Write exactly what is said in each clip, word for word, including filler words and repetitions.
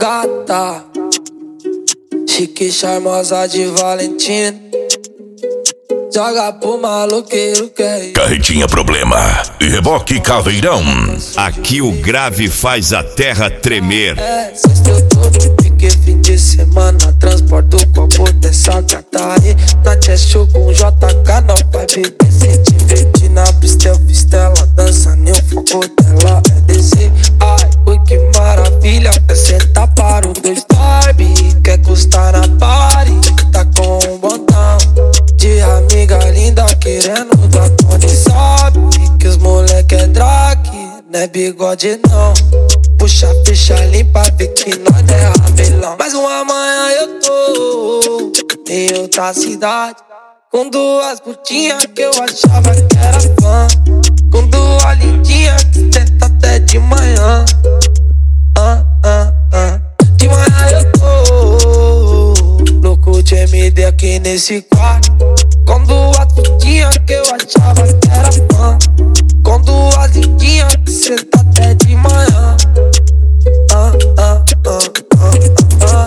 Gata, chique charmosa de Valentina, joga pro maloqueiro que é isso. Carretinha Problema e Reboque Caveirão. Aqui o grave faz a terra tremer. É, sexta eu tô de pique, fim de semana transporto o copo dessa gata aí. Na chest com J K, não vai beber. Se divertir na pista, eu fiz ela dança, nem o foco dela é descer. Ai, ui, que maravilha, quer sentar para o dois Barbie, quer custar na party, tá com um botão de amiga linda querendo dar conta. Sabe que os moleque é drag, não é bigode não. Puxa a ficha limpa, vê que nós é rabelão. Mas uma manhã eu tô em outra cidade, com duas putinhas que eu achava que era fã, com duas lindinhas que senta até de manhã. Ah, ah, ah. De manhã eu tô louco de M D aqui nesse quarto, com duas putinhas que eu achava que era fã, com duas lindinhas que senta até de manhã. Ah, ah, ah, ah, ah.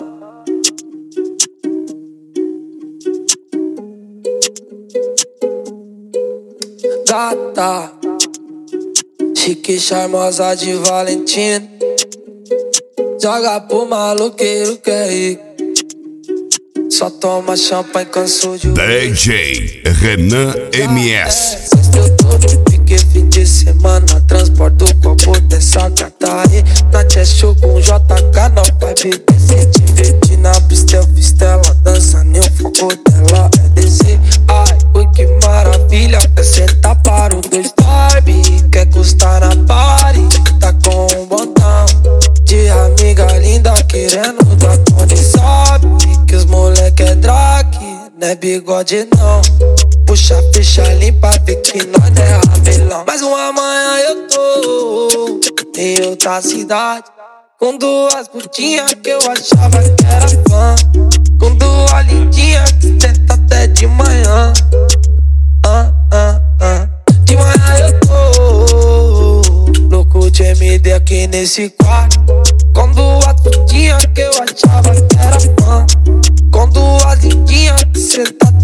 Gata, chique charmosa de Valentina, joga pro maloqueiro que é rico, só toma champanhe, cansou de D J Renan M S. É, sexta eu tô de pique, fim de semana transporto o copo dessa gata aí. Na chest com J K, não vai beber. Se divertir na pista, eu fiz ela dança, nem o foco dela é descer. Ai, ui, que maravilha, quer sentar para o dois Barbie, quer custar na party, tá com um botão de amiga linda querendo dar conta. Sabe que os moleque é drag, não é bigode não. Puxa a ficha limpa, vê que nós é rabelão. Mas uma manhã eu tô em outra cidade, com duas putinhas que eu achava que era fã, com duas lindinhas que senta até de manhã. Ah, ah, ah. De manhã eu tô louco de M D aqui nesse quarto, com duas putinhas que eu achava que era fã, com duas lindinhas que senta